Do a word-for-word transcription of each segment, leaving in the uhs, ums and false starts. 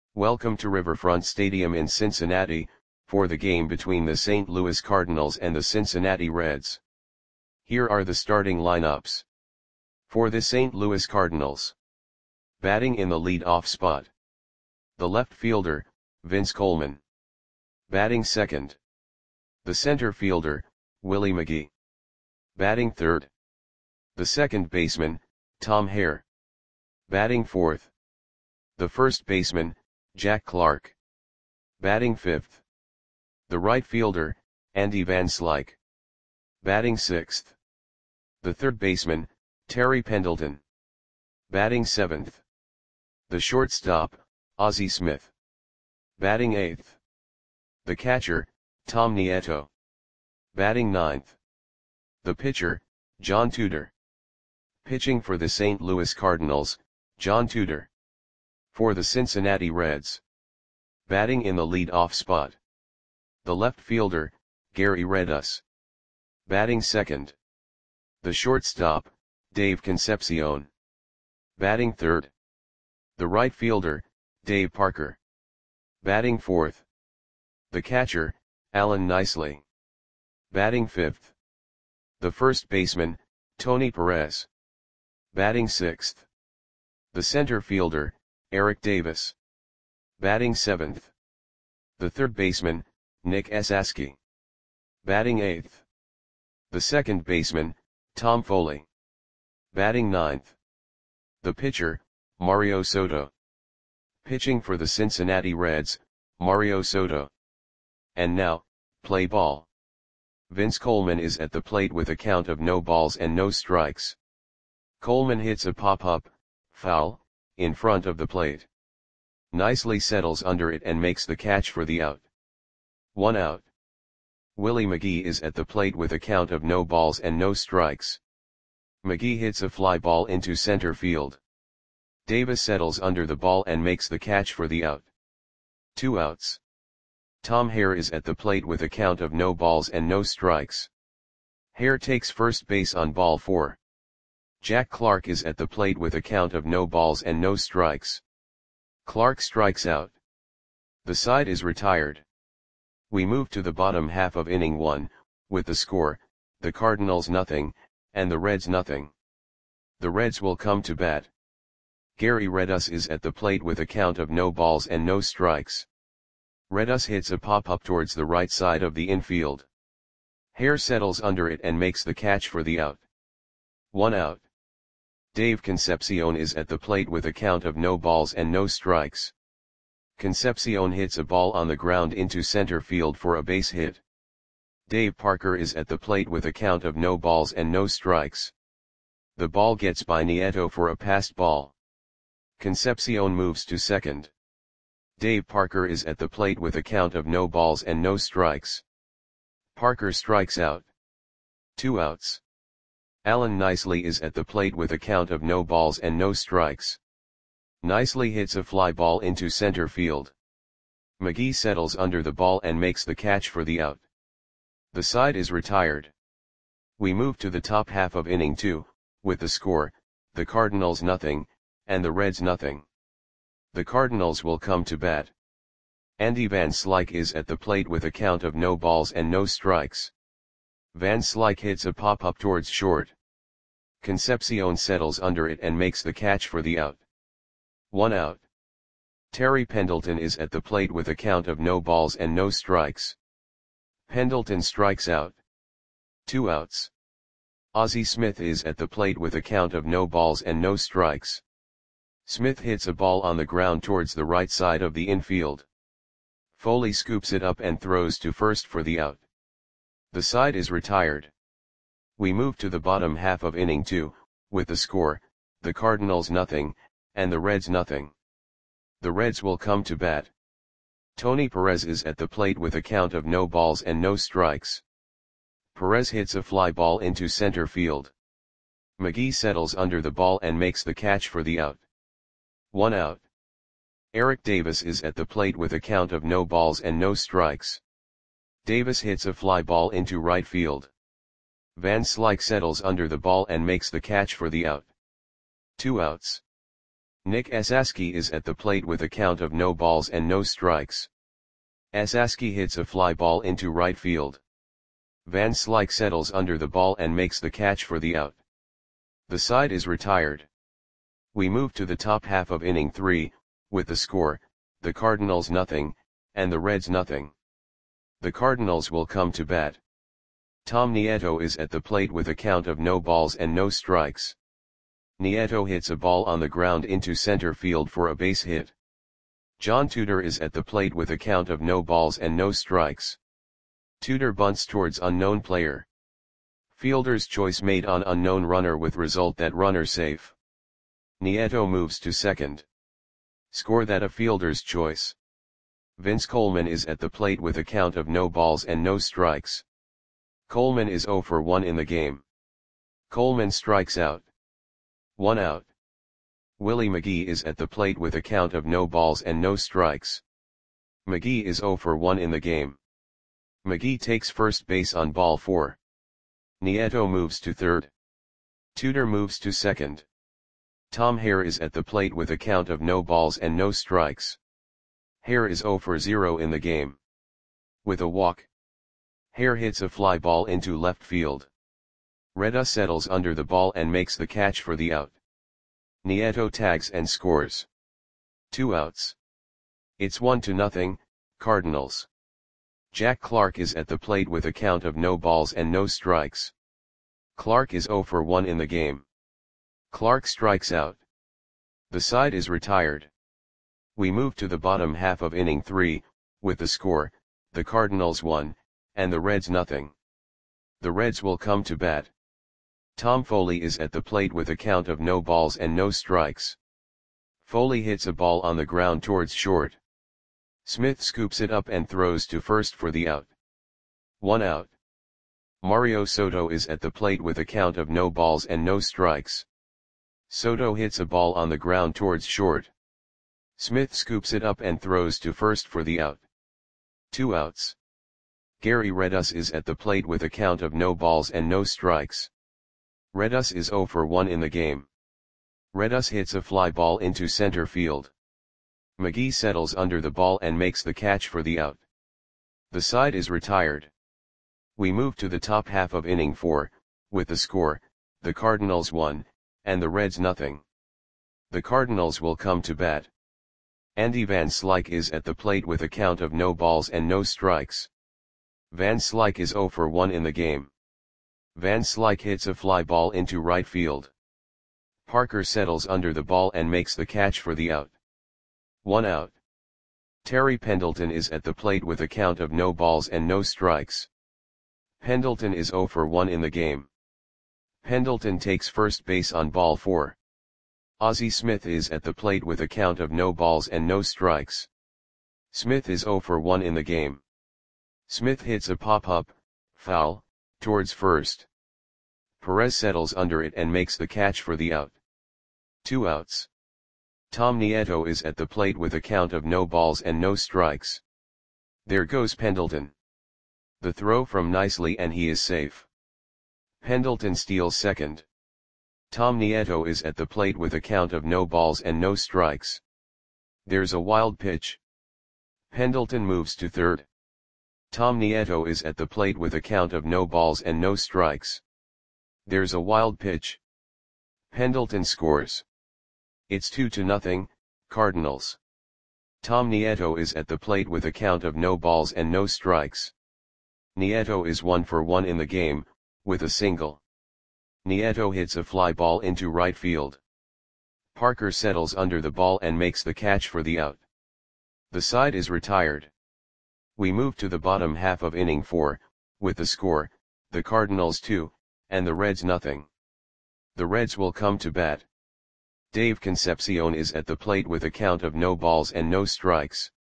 Welcome to Riverfront Stadium in Cincinnati, for the game between the Saint Louis Cardinals and the Cincinnati Reds. Here are the starting lineups. For the Saint Louis Cardinals. Batting in the lead-off spot. The left fielder, Vince Coleman. Batting second. The center fielder, Willie McGee. Batting third. The second baseman, Tom Hare. Batting fourth. The first baseman, Jack Clark. Batting fifth. The right fielder, Andy Van Slyke. Batting sixth. The third baseman, Terry Pendleton. Batting seventh. The shortstop, Ozzie Smith. Batting eighth. The catcher, Tom Nieto. Batting ninth. The pitcher, John Tudor. Pitching for the Saint Louis Cardinals, John Tudor. For the Cincinnati Reds. Batting in the lead-off spot. The left fielder, Gary Redus. Batting second. The shortstop, Dave Concepcion. Batting third. The right fielder, Dave Parker. Batting fourth. The catcher, Alan Nicely. Batting fifth. The first baseman, Tony Perez. Batting sixth. The center fielder, Eric Davis. Batting seventh. The third baseman, Nick Esasky. Batting eighth. The second baseman, Tom Foley. Batting ninth. The pitcher, Mario Soto. Pitching for the Cincinnati Reds, Mario Soto. And now, play ball. Vince Coleman is at the plate with a count of no balls and no strikes. Coleman hits a pop-up, foul, in front of the plate. Nicely settles under it and makes the catch for the out. One out. Willie McGee is at the plate with a count of no balls and no strikes. McGee hits a fly ball into center field. Davis settles under the ball and makes the catch for the out. Two outs. Tom Hare is at the plate with a count of no balls and no strikes. Hare takes first base on ball four. Jack Clark is at the plate with a count of no balls and no strikes. Clark strikes out. The side is retired. We move to the bottom half of inning one, with the score, the Cardinals nothing, and the Reds nothing. The Reds will come to bat. Gary Redus is at the plate with a count of no balls and no strikes. Redus hits a pop-up towards the right side of the infield. Hare settles under it and makes the catch for the out. One out. Dave Concepcion is at the plate with a count of no balls and no strikes. Concepcion hits a ball on the ground into center field for a base hit. Dave Parker is at the plate with a count of no balls and no strikes. The ball gets by Nieto for a passed ball. Concepcion moves to second. Dave Parker is at the plate with a count of no balls and no strikes. Parker strikes out. Two outs. Alan Nicely is at the plate with a count of no balls and no strikes. Nicely hits a fly ball into center field. McGee settles under the ball and makes the catch for the out. The side is retired. We move to the top half of inning two, with the score, the Cardinals nothing, and the Reds nothing. The Cardinals will come to bat. Andy Van Slyke is at the plate with a count of no balls and no strikes. Van Slyke hits a pop-up towards short. Concepcion settles under it and makes the catch for the out. One out. Terry Pendleton is at the plate with a count of no balls and no strikes. Pendleton strikes out. Two outs. Ozzie Smith is at the plate with a count of no balls and no strikes. Smith hits a ball on the ground towards the right side of the infield. Foley scoops it up and throws to first for the out. The side is retired. We move to the bottom half of inning two, with the score, the Cardinals nothing, and the Reds nothing. The Reds will come to bat. Tony Perez is at the plate with a count of no balls and no strikes. Perez hits a fly ball into center field. McGee settles under the ball and makes the catch for the out. One out. Eric Davis is at the plate with a count of no balls and no strikes. Davis hits a fly ball into right field. Van Slyke settles under the ball and makes the catch for the out. Two outs. Nick Esaski is at the plate with a count of no balls and no strikes. Esaski hits a fly ball into right field. Van Slyke settles under the ball and makes the catch for the out. The side is retired. We move to the top half of inning three, with the score, the Cardinals nothing, and the Reds nothing. The Cardinals will come to bat. Tom Nieto is at the plate with a count of no balls and no strikes. Nieto hits a ball on the ground into center field for a base hit. John Tudor is at the plate with a count of no balls and no strikes. Tudor bunts towards unknown player. Fielder's choice made on unknown runner with result that runner safe. Nieto moves to second. Score that a fielder's choice. Vince Coleman is at the plate with a count of no balls and no strikes. Coleman is oh for one in the game. Coleman strikes out. One out. Willie McGee is at the plate with a count of no balls and no strikes. McGee is oh for one in the game. McGee takes first base on ball four. Nieto moves to third. Tudor moves to second. Tom Hare is at the plate with a count of no balls and no strikes. Hare is oh for zero in the game. With a walk, Hare hits a fly ball into left field. Reda settles under the ball and makes the catch for the out. Nieto tags and scores. Two outs. It's one to nothing, Cardinals. Jack Clark is at the plate with a count of no balls and no strikes. Clark is oh for one in the game. Clark strikes out. The side is retired. We move to the bottom half of inning three, with the score, the Cardinals one, and the Reds nothing. The Reds will come to bat. Tom Foley is at the plate with a count of no balls and no strikes. Foley hits a ball on the ground towards short. Smith scoops it up and throws to first for the out. One out. Mario Soto is at the plate with a count of no balls and no strikes. Soto hits a ball on the ground towards short. Smith scoops it up and throws to first for the out. Two outs. Gary Redus is at the plate with a count of no balls and no strikes. Redus is oh for one in the game. Redus hits a fly ball into center field. McGee settles under the ball and makes the catch for the out. The side is retired. We move to the top half of inning four, with the score, the Cardinals one, and the Reds nothing. The Cardinals will come to bat. Andy Van Slyke is at the plate with a count of no balls and no strikes. Van Slyke is oh for one in the game. Van Slyke hits a fly ball into right field. Parker settles under the ball and makes the catch for the out. One out. Terry Pendleton is at the plate with a count of no balls and no strikes. Pendleton is oh for one in the game. Pendleton takes first base on ball four. Ozzie Smith is at the plate with a count of no balls and no strikes. Smith is oh for one in the game. Smith hits a pop-up, foul, towards first. Perez settles under it and makes the catch for the out. Two outs. Tom Nieto is at the plate with a count of no balls and no strikes. There goes Pendleton. The throw from nicely and he is safe. Pendleton steals second. Tom Nieto is at the plate with a count of no balls and no strikes. There's a wild pitch. Pendleton moves to third. Tom Nieto is at the plate with a count of no balls and no strikes. There's a wild pitch. Pendleton scores. It's two to nothing, Cardinals. Tom Nieto is at the plate with a count of no balls and no strikes. Nieto is one for one in the game, with a single. Nieto hits a fly ball into right field. Parker settles under the ball and makes the catch for the out. The side is retired. We move to the bottom half of inning four, with the score, the Cardinals two, and the Reds nothing. The Reds will come to bat. Dave Concepcion is at the plate with a count of no balls and no strikes.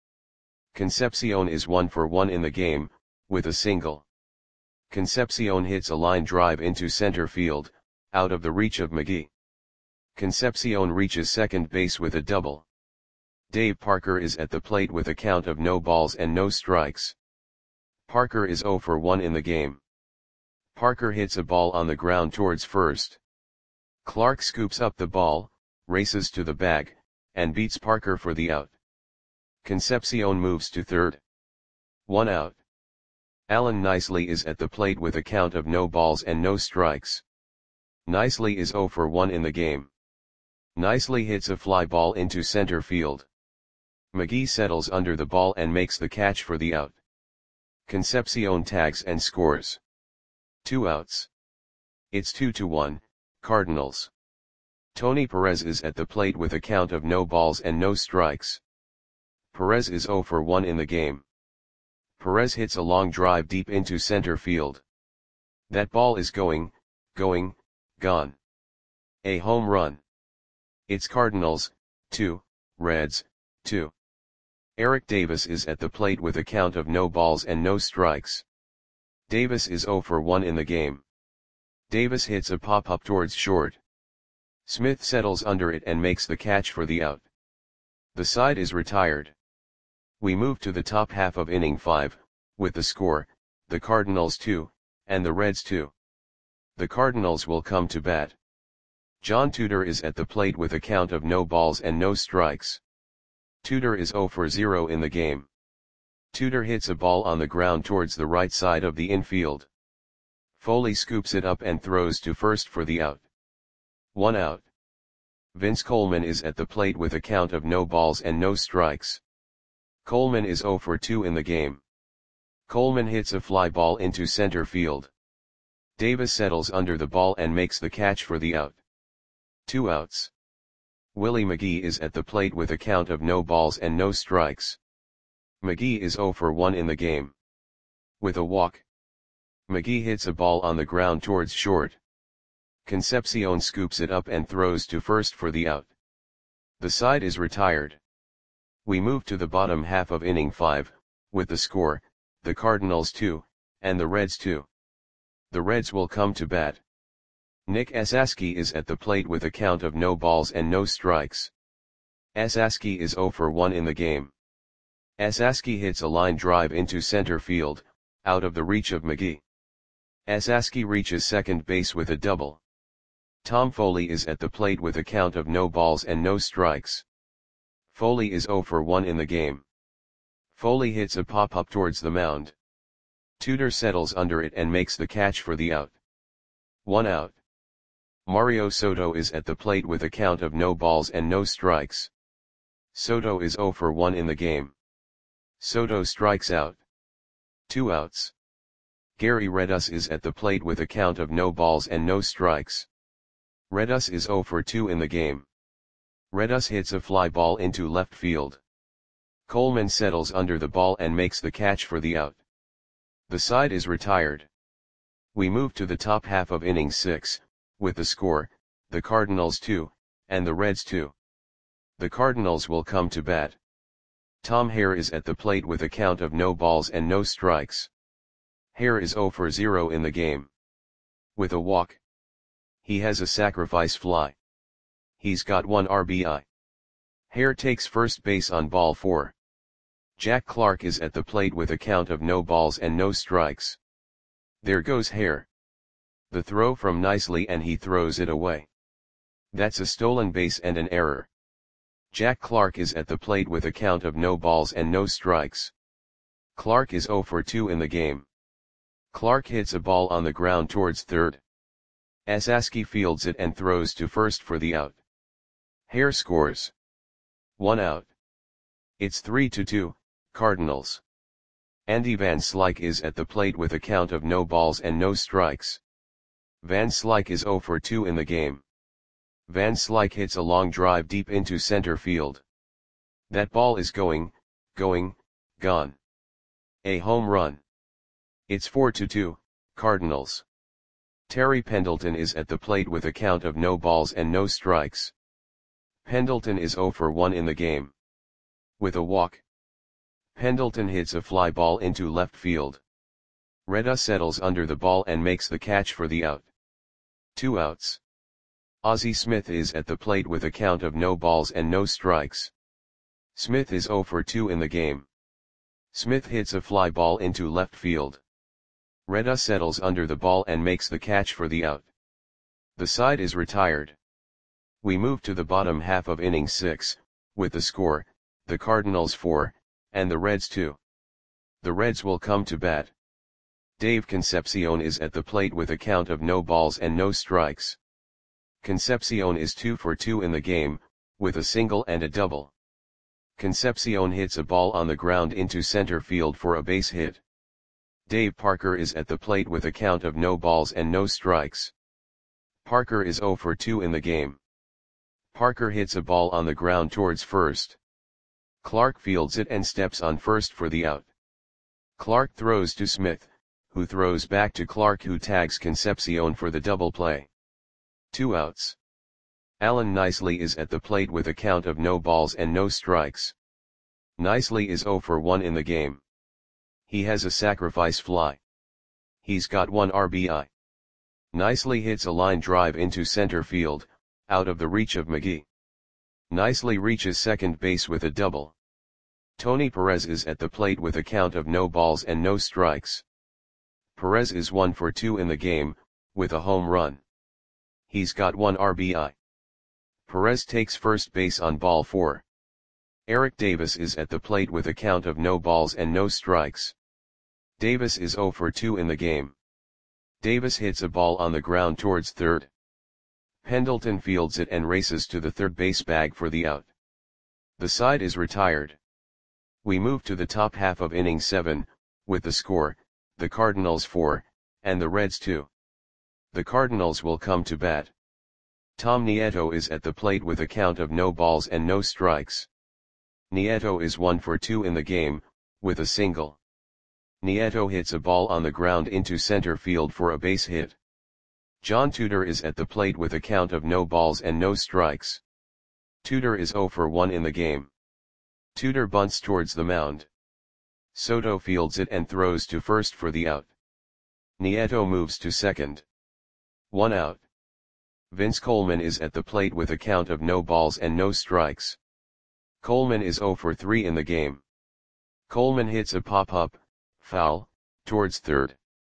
Concepcion is one for one in the game, with a single. Concepcion hits a line drive into center field, out of the reach of McGee. Concepcion reaches second base with a double. Dave Parker is at the plate with a count of no balls and no strikes. Parker is oh for one in the game. Parker hits a ball on the ground towards first. Clark scoops up the ball, races to the bag, and beats Parker for the out. Concepcion moves to third. One out. Alan Nicely is at the plate with a count of no balls and no strikes. Nicely is zero for one in the game. Nicely hits a fly ball into center field. McGee settles under the ball and makes the catch for the out. Concepcion tags and scores. Two outs. It's two to one, Cardinals. Tony Perez is at the plate with a count of no balls and no strikes. Perez is zero for one in the game. Perez hits a long drive deep into center field. That ball is going, going, gone. A home run. It's Cardinals, two, Reds, two. Eric Davis is at the plate with a count of no balls and no strikes. Davis is zero for one in the game. Davis hits a pop-up towards short. Smith settles under it and makes the catch for the out. The side is retired. We move to the top half of inning five, with the score, the Cardinals two, and the Reds two. The Cardinals will come to bat. John Tudor is at the plate with a count of no balls and no strikes. Tudor is zero for zero in the game. Tudor hits a ball on the ground towards the right side of the infield. Foley scoops it up and throws to first for the out. One out. Vince Coleman is at the plate with a count of no balls and no strikes. Coleman is zero for two in the game. Coleman hits a fly ball into center field. Davis settles under the ball and makes the catch for the out. Two outs. Willie McGee is at the plate with a count of no balls and no strikes. McGee is zero for one in the game. With a walk. McGee hits a ball on the ground towards short. Concepcion scoops it up and throws to first for the out. The side is retired. We move to the bottom half of inning five, with the score, the Cardinals two, and the Reds two. The Reds will come to bat. Nick Esaski is at the plate with a count of no balls and no strikes. Esaski is zero for one in the game. Esaski hits a line drive into center field, out of the reach of McGee. Esaski reaches second base with a double. Tom Foley is at the plate with a count of no balls and no strikes. Foley is zero for one in the game. Foley hits a pop-up towards the mound. Tudor settles under it and makes the catch for the out. One out. Mario Soto is at the plate with a count of no balls and no strikes. Soto is zero for one in the game. Soto strikes out. Two outs. Gary Redus is at the plate with a count of no balls and no strikes. Redus is zero for two in the game. Redus hits a fly ball into left field. Coleman settles under the ball and makes the catch for the out. The side is retired. We move to the top half of inning six, with the score, the Cardinals two, and the Reds two. The Cardinals will come to bat. Tom Hare is at the plate with a count of no balls and no strikes. Hare is zero for zero in the game. With a walk. He has a sacrifice fly. He's got one R B I. Hare takes first base on ball four. Jack Clark is at the plate with a count of no balls and no strikes. There goes Hare. The throw from Nicely and he throws it away. That's a stolen base and an error. Jack Clark is at the plate with a count of no balls and no strikes. Clark is zero for two in the game. Clark hits a ball on the ground towards third. Esaski fields it and throws to first for the out. Hare scores. One out. It's three to two, Cardinals. Andy Van Slyke is at the plate with a count of no balls and no strikes. Van Slyke is zero for two in the game. Van Slyke hits a long drive deep into center field. That ball is going, going, gone. A home run. It's four to two, Cardinals. Terry Pendleton is at the plate with a count of no balls and no strikes. Pendleton is zero for one in the game. With a walk. Pendleton hits a fly ball into left field. Redus settles under the ball and makes the catch for the out. Two outs. Ozzie Smith is at the plate with a count of no balls and no strikes. Smith is zero for two in the game. Smith hits a fly ball into left field. Redus settles under the ball and makes the catch for the out. The side is retired. We move to the bottom half of inning six, with the score, the Cardinals four, and the Reds two. The Reds will come to bat. Dave Concepcion is at the plate with a count of no balls and no strikes. Concepcion is two for two in the game, with a single and a double. Concepcion hits a ball on the ground into center field for a base hit. Dave Parker is at the plate with a count of no balls and no strikes. Parker is zero for two in the game. Parker hits a ball on the ground towards first. Clark fields it and steps on first for the out. Clark throws to Smith, who throws back to Clark, who tags Concepcion for the double play. Two outs. Alan Nicely is at the plate with a count of no balls and no strikes. Nicely is zero for one in the game. He has a sacrifice fly. He's got one R B I. Nicely hits a line drive into center field, out of the reach of McGee. Nicely reaches second base with a double. Tony Perez is at the plate with a count of no balls and no strikes. Perez is one for two in the game, with a home run. He's got one R B I. Perez takes first base on ball four. Eric Davis is at the plate with a count of no balls and no strikes. Davis is zero for two in the game. Davis hits a ball on the ground towards third. Pendleton fields it and races to the third base bag for the out. The side is retired. We move to the top half of inning seven, with the score, the Cardinals four, and the Reds two. The Cardinals will come to bat. Tom Nieto is at the plate with a count of no balls and no strikes. Nieto is one for two in the game, with a single. Nieto hits a ball on the ground into center field for a base hit. John Tudor is at the plate with a count of no balls and no strikes. Tudor is zero for one in the game. Tudor bunts towards the mound. Soto fields it and throws to first for the out. Nieto moves to second. One out. Vince Coleman is at the plate with a count of no balls and no strikes. Coleman is zero for three in the game. Coleman hits a pop-up, foul, towards third.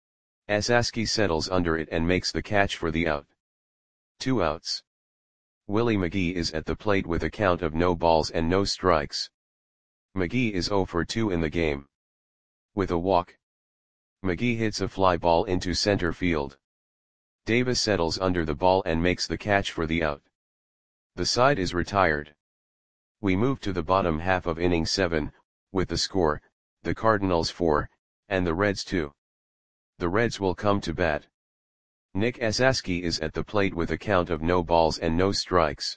Asaski settles under it and makes the catch for the out. Two outs. Willie McGee is at the plate with a count of no balls and no strikes. McGee is zero for two in the game. With a walk. McGee hits a fly ball into center field. Davis settles under the ball and makes the catch for the out. The side is retired. We move to the bottom half of inning seven, with the score, the Cardinals four, and the Reds two. The Reds will come to bat. Nick Asaski is at the plate with a count of no balls and no strikes.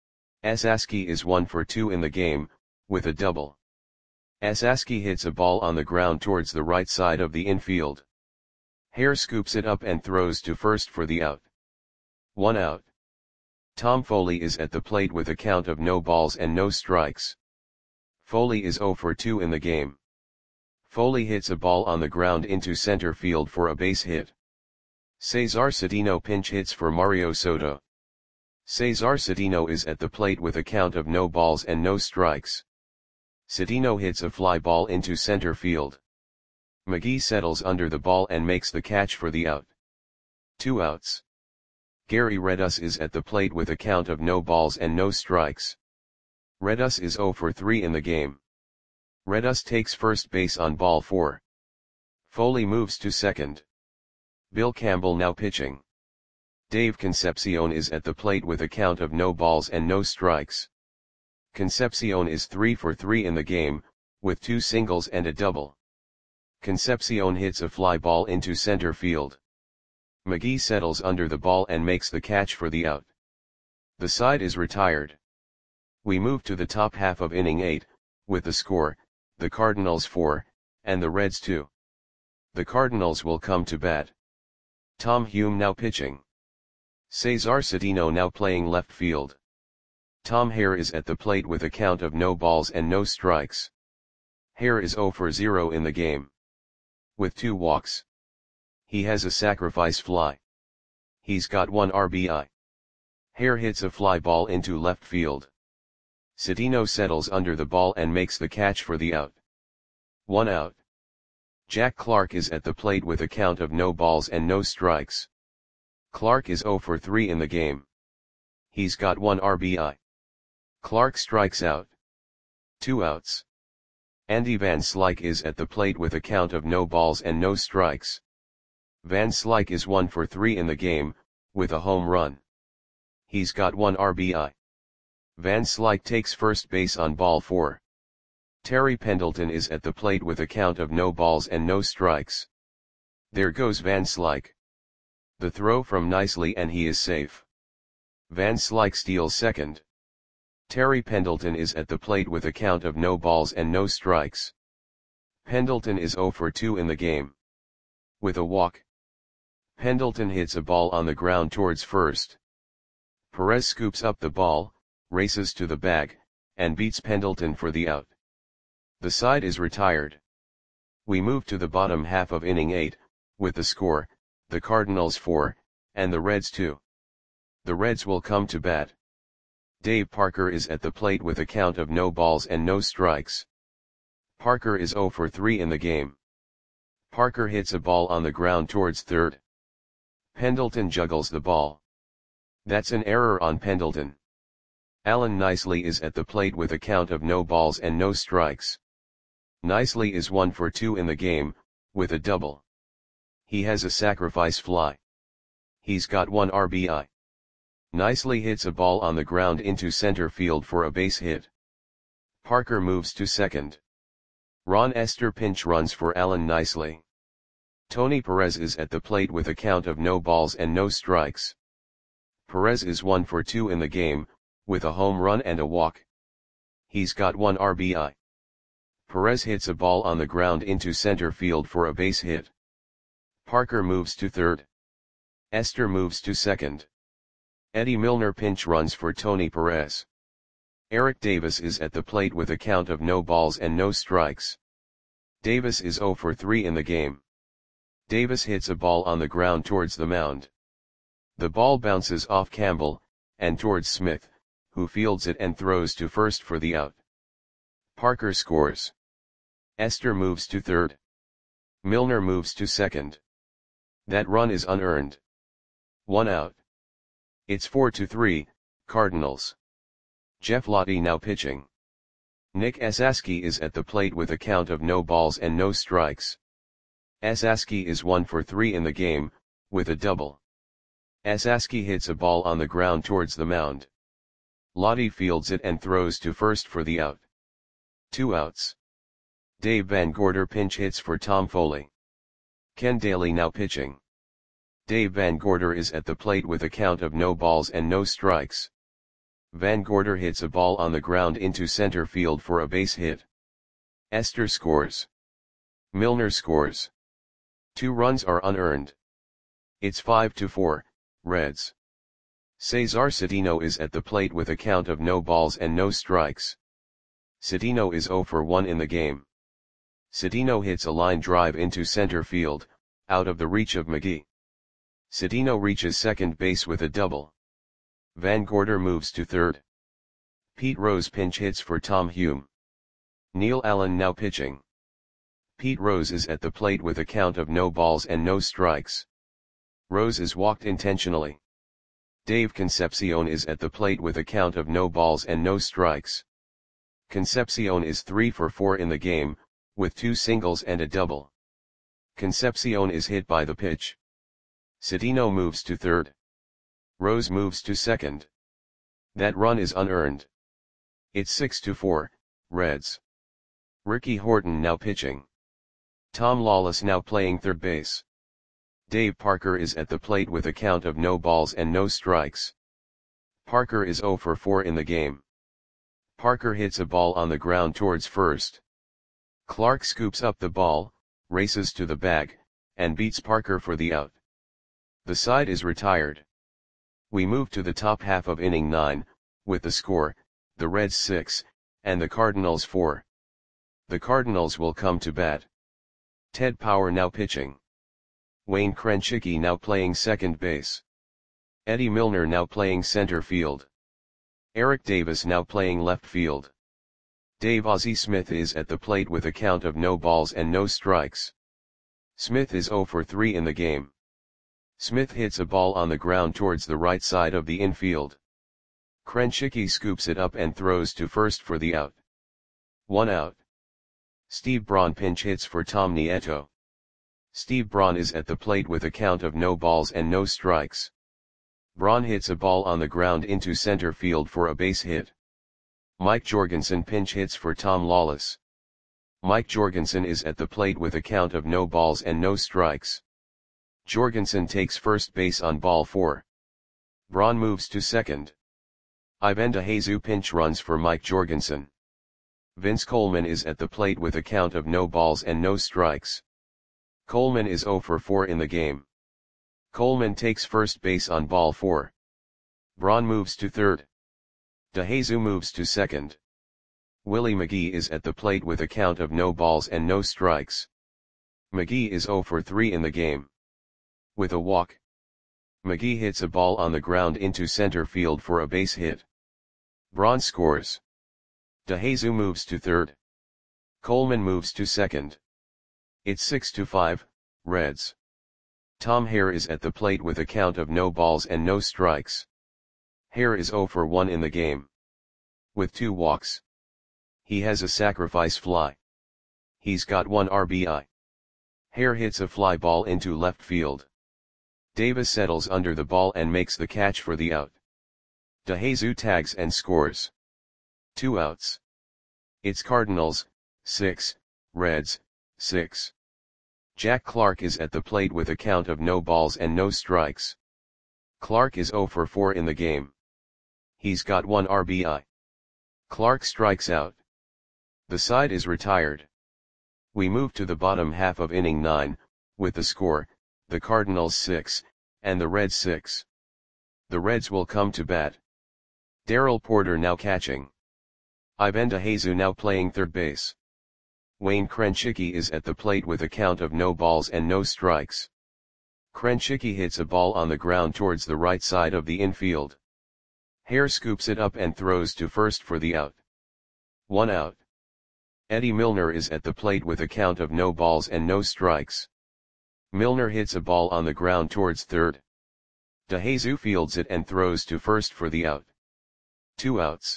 Asaski is one for two in the game, with a double. Asaski hits a ball on the ground towards the right side of the infield. Hare scoops it up and throws to first for the out. One out. Tom Foley is at the plate with a count of no balls and no strikes. Foley is zero for two in the game. Foley hits a ball on the ground into center field for a base hit. Cesar Cedeno pinch hits for Mario Soto. Cesar Cedeno is at the plate with a count of no balls and no strikes. Cedeno hits a fly ball into center field. McGee settles under the ball and makes the catch for the out. Two outs. Gary Redus is at the plate with a count of no balls and no strikes. Redus is zero for three in the game. Redus takes first base on ball four. Foley moves to second. Bill Campbell now pitching. Dave Concepcion is at the plate with a count of no balls and no strikes. Concepcion is three for three in the game, with two singles and a double. Concepcion hits a fly ball into center field. McGee settles under the ball and makes the catch for the out. The side is retired. We move to the top half of inning eight, with the score, the Cardinals four, and the Reds two. The Cardinals will come to bat. Tom Hume now pitching. Cesar Cedeno now playing left field. Tom Hare is at the plate with a count of no balls and no strikes. Hare is zero for zero in the game. With two walks. He has a sacrifice fly. He's got one R B I. Hare hits a fly ball into left field. Cedeno settles under the ball and makes the catch for the out. One out. Jack Clark is at the plate with a count of no balls and no strikes. Clark is zero for three in the game. He's got one R B I. Clark strikes out. Two outs. Andy Van Slyke is at the plate with a count of no balls and no strikes. Van Slyke is one for three in the game, with a home run. He's got one R B I. Van Slyke takes first base on ball four. Terry Pendleton is at the plate with a count of no balls and no strikes. There goes Van Slyke. The throw from nicely and he is safe. Van Slyke steals second. Terry Pendleton is at the plate with a count of no balls and no strikes. Pendleton is zero for two in the game. With a walk. Pendleton hits a ball on the ground towards first. Perez scoops up the ball, races to the bag, and beats Pendleton for the out. The side is retired. We move to the bottom half of inning eight, with the score, the Cardinals four, and the Reds two. The Reds will come to bat. Dave Parker is at the plate with a count of no balls and no strikes. Parker is zero for three in the game. Parker hits a ball on the ground towards third. Pendleton juggles the ball. That's an error on Pendleton. Alan Nicely is at the plate with a count of no balls and no strikes. Nicely is one for two in the game, with a double. He has a sacrifice fly. He's got one R B I. Nicely hits a ball on the ground into center field for a base hit. Parker moves to second. Ron Esther pinch runs for Alan Nicely. Tony Perez is at the plate with a count of no balls and no strikes. Perez is one for two in the game, with a home run and a walk. He's got one R B I. Perez hits a ball on the ground into center field for a base hit. Parker moves to third. Esther moves to second. Eddie Milner pinch runs for Tony Perez. Eric Davis is at the plate with a count of no balls and no strikes. Davis is zero for three in the game. Davis hits a ball on the ground towards the mound. The ball bounces off Campbell, and towards Smith, who fields it and throws to first for the out. Parker scores. Esther moves to third. Milner moves to second. That run is unearned. One out. It's four to three, Cardinals. Jeff Lottie now pitching. Nick Esaski is at the plate with a count of no balls and no strikes. Esaski is one for three in the game, with a double. Esaski hits a ball on the ground towards the mound. Lottie fields it and throws to first for the out. Two outs. Dave Van Gorder pinch hits for Tom Foley. Ken Daly now pitching. Dave Van Gorder is at the plate with a count of no balls and no strikes. Van Gorder hits a ball on the ground into center field for a base hit. Esther scores. Milner scores. Two runs are unearned. It's five to four, Reds. Cesar Cedeno is at the plate with a count of no balls and no strikes. Cedeno is zero for one in the game. Cedeno hits a line drive into center field, out of the reach of McGee. Cedeno reaches second base with a double. Van Gorder moves to third. Pete Rose pinch hits for Tom Hume. Neil Allen now pitching. Pete Rose is at the plate with a count of no balls and no strikes. Rose is walked intentionally. Dave Concepcion is at the plate with a count of no balls and no strikes. Concepcion is three for four in the game, with two singles and a double. Concepcion is hit by the pitch. Cedeno moves to third. Rose moves to second. That run is unearned. It's six to four, Reds. Ricky Horton now pitching. Tom Lawless now playing third base. Dave Parker is at the plate with a count of no balls and no strikes. Parker is zero for four in the game. Parker hits a ball on the ground towards first. Clark scoops up the ball, races to the bag, and beats Parker for the out. The side is retired. We move to the top half of inning nine, with the score, the Reds six, and the Cardinals four. The Cardinals will come to bat. Ted Power now pitching. Wayne Krenchicki now playing second base. Eddie Milner now playing center field. Eric Davis now playing left field. Dave Ozzie Smith is at the plate with a count of no balls and no strikes. Smith is zero for three in the game. Smith hits a ball on the ground towards the right side of the infield. Krenchicki scoops it up and throws to first for the out. One out. Steve Braun pinch hits for Tom Nieto. Steve Braun is at the plate with a count of no balls and no strikes. Braun hits a ball on the ground into center field for a base hit. Mike Jorgensen pinch hits for Tom Lawless. Mike Jorgensen is at the plate with a count of no balls and no strikes. Jorgensen takes first base on ball four. Braun moves to second. Ivan DeJesus pinch runs for Mike Jorgensen. Vince Coleman is at the plate with a count of no balls and no strikes. Coleman is zero for four in the game. Coleman takes first base on ball four. Braun moves to third. DeJesus moves to second. Willie McGee is at the plate with a count of no balls and no strikes. McGee is zero for three in the game. With a walk, McGee hits a ball on the ground into center field for a base hit. Braun scores. DeJesus moves to third. Coleman moves to second. It's six to five, Reds. Tom Hare is at the plate with a count of no balls and no strikes. Hare is zero for one in the game. With two walks. He has a sacrifice fly. He's got one R B I. Hare hits a fly ball into left field. Davis settles under the ball and makes the catch for the out. DeJesus tags and scores. Two outs. It's Cardinals, six, Reds, six. Jack Clark is at the plate with a count of no balls and no strikes. Clark is zero for four in the game. He's got one R B I. Clark strikes out. The side is retired. We move to the bottom half of inning nine, with the score, the Cardinals six, and the Reds six. The Reds will come to bat. Darrell Porter now catching. Ivan DeJesus now playing third base. Wayne Krenchicki is at the plate with a count of no balls and no strikes. Krenchicki hits a ball on the ground towards the right side of the infield. Hare scoops it up and throws to first for the out. One out. Eddie Milner is at the plate with a count of no balls and no strikes. Milner hits a ball on the ground towards third. DeJesus fields it and throws to first for the out. Two outs.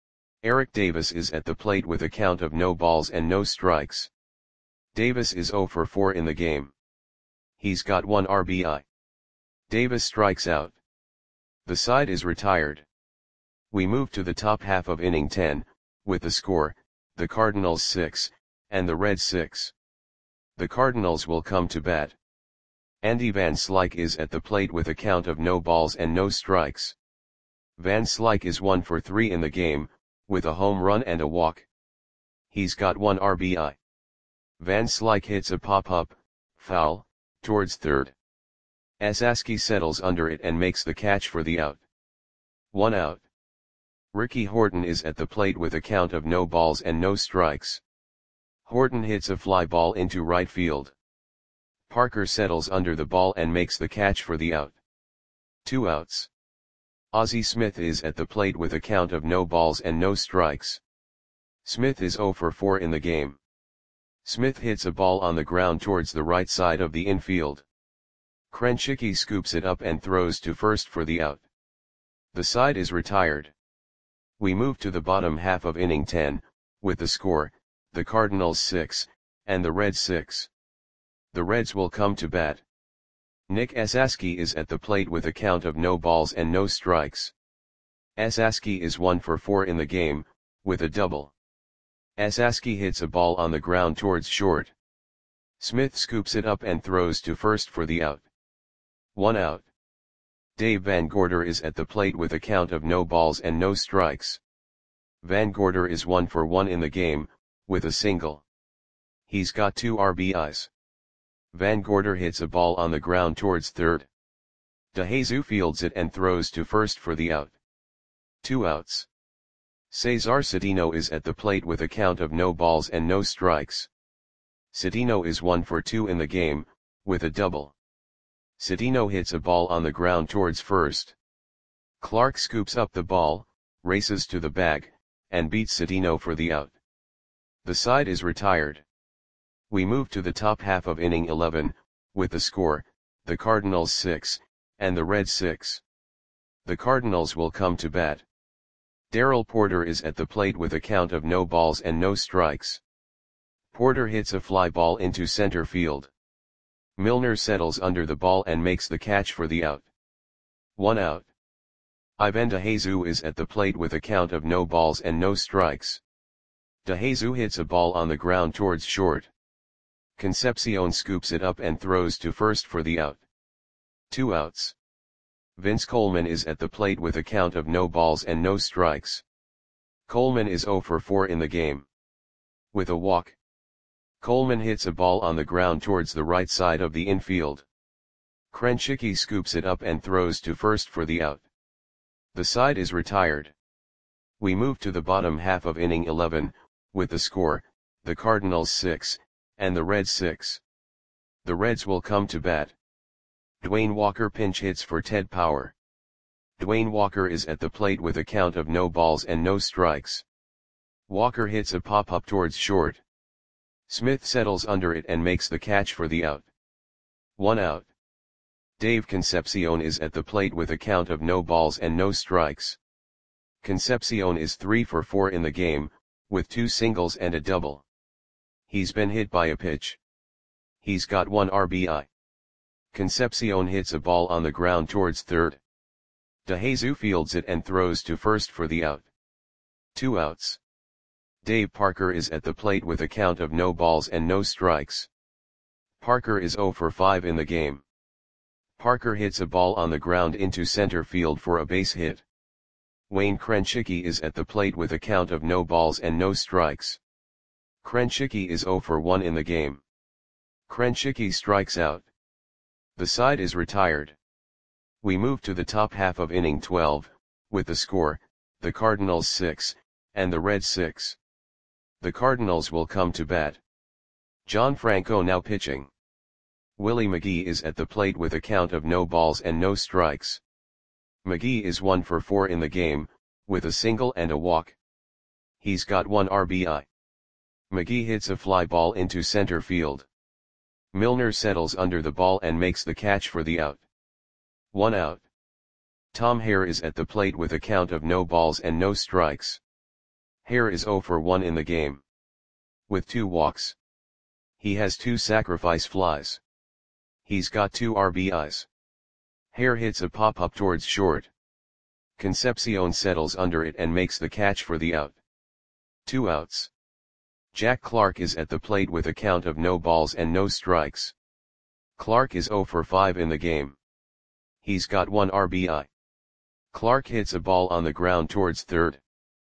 Eric Davis is at the plate with a count of no balls and no strikes. Davis is zero for four in the game. He's got one R B I. Davis strikes out. The side is retired. We move to the top half of inning ten, with the score, the Cardinals six, and the Reds six. The Cardinals will come to bat. Andy Van Slyke is at the plate with a count of no balls and no strikes. Van Slyke is one for three in the game, with a home run and a walk. He's got one R B I. Van Slyke hits a pop-up, foul, towards third. Esaski settles under it and makes the catch for the out. One out. Ricky Horton is at the plate with a count of no balls and no strikes. Horton hits a fly ball into right field. Parker settles under the ball and makes the catch for the out. Two outs. Ozzie Smith is at the plate with a count of no balls and no strikes. Smith is zero for four in the game. Smith hits a ball on the ground towards the right side of the infield. Krenchicki scoops it up and throws to first for the out. The side is retired. We move to the bottom half of inning ten, with the score, the Cardinals six, and the Reds six. The Reds will come to bat. Nick Esaski is at the plate with a count of no balls and no strikes. Esaski is one for four in the game, with a double. Esaski hits a ball on the ground towards short. Smith scoops it up and throws to first for the out. One out. Dave Van Gorder is at the plate with a count of no balls and no strikes. Van Gorder is one for one in the game, with a single. He's got two R B Is. Van Gorder hits a ball on the ground towards third. DeJesus fields it and throws to first for the out. Two outs. Cesar Cedeno is at the plate with a count of no balls and no strikes. Cedeno is one for two in the game, with a double. Cedeno hits a ball on the ground towards first. Clark scoops up the ball, races to the bag, and beats Cedeno for the out. The side is retired. We move to the top half of inning eleven, with the score, the Cardinals six, and the Reds six. The Cardinals will come to bat. Darrell Porter is at the plate with a count of no balls and no strikes. Porter hits a fly ball into center field. Milner settles under the ball and makes the catch for the out. One out. Ivan DeJesus is at the plate with a count of no balls and no strikes. DeJesus hits a ball on the ground towards short. Concepcion scoops it up and throws to first for the out. Two outs. Vince Coleman is at the plate with a count of no balls and no strikes. Coleman is zero for four in the game. With a walk, Coleman hits a ball on the ground towards the right side of the infield. Krejci scoops it up and throws to first for the out. The side is retired. We move to the bottom half of inning eleven, with the score, the Cardinals six, and the Reds six. The Reds will come to bat. Dwayne Walker pinch hits for Ted Power. Dwayne Walker is at the plate with a count of no balls and no strikes. Walker hits a pop-up towards short. Smith settles under it and makes the catch for the out. One out. Dave Concepcion is at the plate with a count of no balls and no strikes. Concepcion is three for four in the game, with two singles and a double. He's been hit by a pitch. He's got one R B I. Concepcion hits a ball on the ground towards third. DeJesus fields it and throws to first for the out. Two outs. Dave Parker is at the plate with a count of no balls and no strikes. Parker is zero for five in the game. Parker hits a ball on the ground into center field for a base hit. Wayne Krejci is at the plate with a count of no balls and no strikes. Krejci is zero for one in the game. Krejci strikes out. The side is retired. We move to the top half of inning twelve, with the score, the Cardinals six, and the Reds six. The Cardinals will come to bat. John Franco now pitching. Willie McGee is at the plate with a count of no balls and no strikes. McGee is one for four in the game, with a single and a walk. He's got one R B I. McGee hits a fly ball into center field. Milner settles under the ball and makes the catch for the out. One out. Tom Hare is at the plate with a count of no balls and no strikes. Hare is zero for one in the game. With two walks. He has two sacrifice flies. He's got two R B Is. Hare hits a pop-up towards short. Concepcion settles under it and makes the catch for the out. Two outs. Jack Clark is at the plate with a count of no balls and no strikes. Clark is zero for five in the game. He's got one R B I. Clark hits a ball on the ground towards third.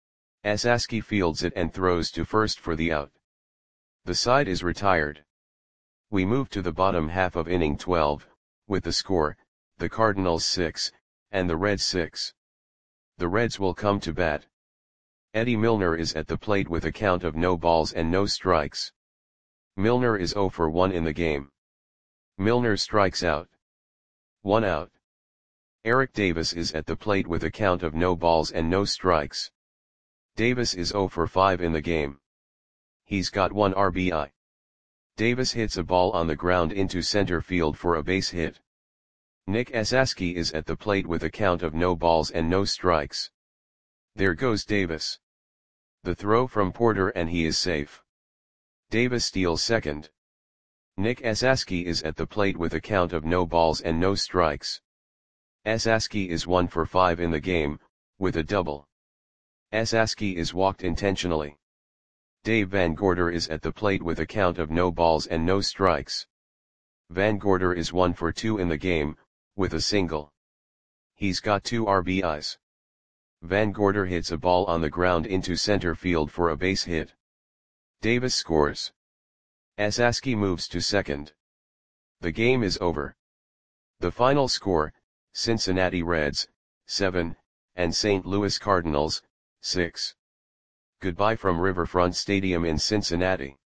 Esaski fields it and throws to first for the out. The side is retired. We move to the bottom half of inning twelve, with the score, the Cardinals six, and the Reds six. The Reds will come to bat. Eddie Milner is at the plate with a count of no balls and no strikes. Milner is zero for one in the game. Milner strikes out. One out. Eric Davis is at the plate with a count of no balls and no strikes. Davis is zero for five in the game. He's got one R B I. Davis hits a ball on the ground into center field for a base hit. Nick Esaski is at the plate with a count of no balls and no strikes. There goes Davis. The throw from Porter and he is safe. Davis steals second. Nick Esaski is at the plate with a count of no balls and no strikes. Esaski is one for five in the game, with a double. Esaski is walked intentionally. Dave Van Gorder is at the plate with a count of no balls and no strikes. Van Gorder is one for two in the game, with a single. He's got two R B Is. Van Gorder hits a ball on the ground into center field for a base hit. Davis scores. Esaski moves to second. The game is over. The final score, Cincinnati Reds, seven, and Saint Louis Cardinals, six. Goodbye from Riverfront Stadium in Cincinnati.